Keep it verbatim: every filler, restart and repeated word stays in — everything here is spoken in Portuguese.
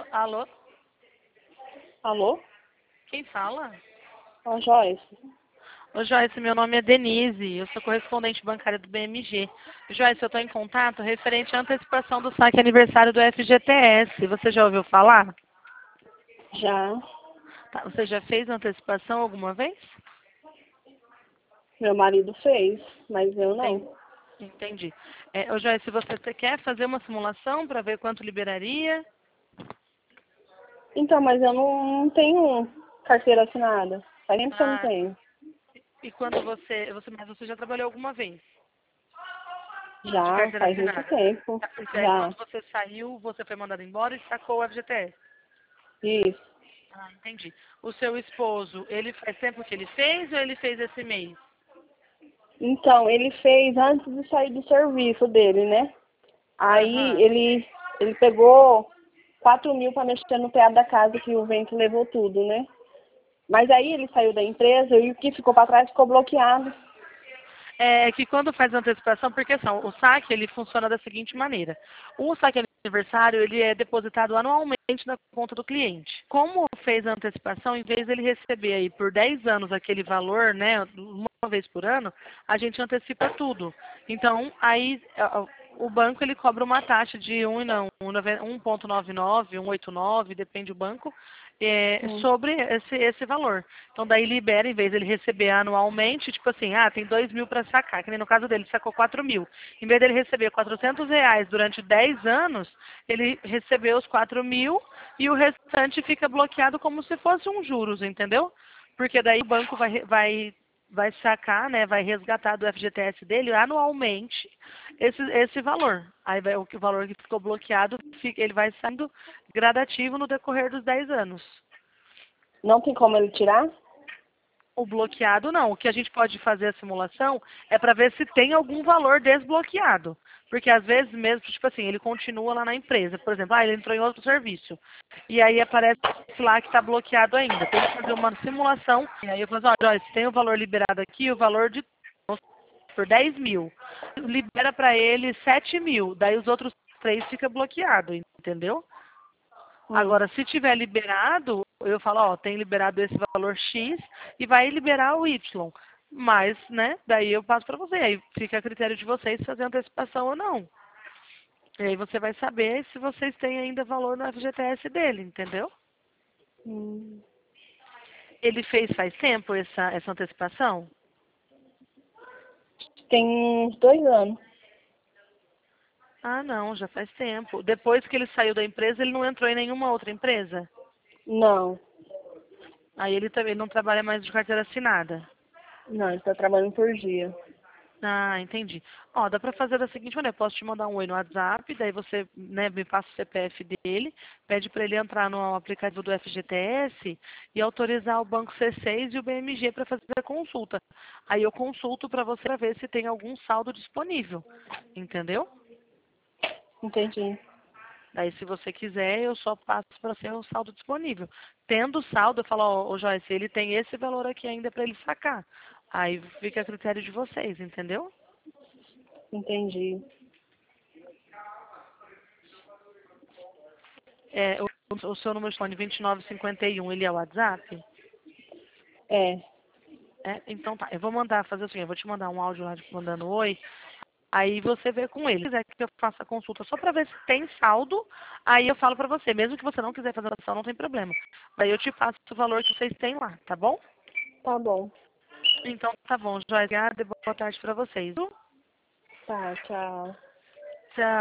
Alô? Alô? Quem fala? Ó, Joyce. Ô, Joyce, meu nome é Denise, eu sou correspondente bancária do B M G. Joyce, eu estou em contato referente à antecipação do saque aniversário do F G T S. Você já ouviu falar? Já. Tá, você já fez antecipação alguma vez? Meu marido fez, mas eu Sim, não. entendi. É, ô, Joyce, você você quer fazer uma simulação para ver quanto liberaria? Então, mas eu não, não tenho carteira assinada. Faz tempo que eu não Ah, tenho. e quando você, você, mas você já trabalhou alguma vez de Já, carteira faz muito assinada? tempo. Tá, porque aí Já. quando você saiu, você foi mandado embora e sacou o F G T S. Isso. Ah, entendi. O seu esposo, ele faz tempo que ele fez ou ele fez esse mês? Então, ele fez antes de sair do serviço dele, né? Aí Aham. ele, ele pegou quatro mil para mexer no teto da casa que o vento levou tudo, né? Mas aí ele saiu da empresa e o que ficou para trás ficou bloqueado. É que quando faz antecipação, porque assim, o saque ele funciona da seguinte maneira. O saque aniversário ele é depositado anualmente na conta do cliente. Como fez a antecipação, em vez dele receber aí por dez anos aquele valor, né, uma vez por ano, a gente antecipa tudo. Então, aí a- o banco ele cobra uma taxa de um, não, um vírgula noventa e nove, um vírgula oitenta e nove, depende do banco, é, Hum. sobre esse, esse valor. Então daí libera, em vez de ele receber anualmente, tipo assim, ah, tem dois mil para sacar, que nem no caso dele, sacou quatro mil. Em vez dele receber quatrocentos reais durante dez anos, ele recebeu os quatro mil e o restante fica bloqueado como se fosse um juros, entendeu? Porque daí o banco vai, re- vai, vai sacar, né, vai resgatar do F G T S dele anualmente esse, esse valor. Aí vai, o que- o valor que ficou bloqueado, fica- ele vai saindo gradativo no decorrer dos dez anos. Não tem como ele tirar? O bloqueado não. O que a gente pode fazer a simulação é para ver se tem algum valor desbloqueado. Porque às vezes mesmo, tipo assim, ele continua lá na empresa. Por exemplo, ah, ele entrou em outro serviço. E aí aparece lá que está bloqueado ainda. Tem que fazer uma simulação. E aí eu falo assim, olha, Joyce, tem o valor liberado aqui, o valor de por dez mil. Libera para ele sete mil. Daí os outros três fica bloqueado, entendeu? Hum. Agora, se tiver liberado, eu falo, ó, tem liberado esse valor X e vai liberar o Y. Mas, né, daí eu passo para você. Aí fica a critério de vocês fazer antecipação ou não. E aí você vai saber se vocês têm ainda valor no F G T S dele, entendeu? Hum. Ele fez faz tempo essa, essa antecipação? Tem uns dois anos. Ah, não, já faz tempo. Depois que ele saiu da empresa, ele não entrou em nenhuma outra empresa? Não. Aí ele também não trabalha mais de carteira assinada. Não, ele está trabalhando por dia. Ah, entendi. Ó, dá pra fazer da seguinte maneira, eu posso te mandar um oi no WhatsApp, daí você, né, me passa o C P F dele, pede para ele entrar no aplicativo do F G T S e autorizar o banco C seis e o B M G para fazer a consulta. Aí eu consulto para você pra ver se tem algum saldo disponível, entendeu? Entendi. Daí se você quiser, eu só passo para ser o saldo disponível. Tendo saldo, eu falo, ó, ô Joyce, ele tem esse valor aqui ainda para ele sacar. Aí fica a critério de vocês, entendeu? Entendi. É, o, o seu número de telefone vinte e nove cinquenta e um, ele é o WhatsApp? É. É, então tá, eu vou mandar, fazer assim, eu vou te mandar um áudio lá de mandando oi, aí você vê com ele. Se quiser que eu faça a consulta só pra ver se tem saldo, aí eu falo pra você, mesmo que você não quiser fazer a ação, não tem problema. Daí eu te passo o valor que vocês têm lá, tá bom? Tá bom. Então tá bom, Joyce, obrigada e boa tarde pra vocês. viu? Tá, tchau. Tchau.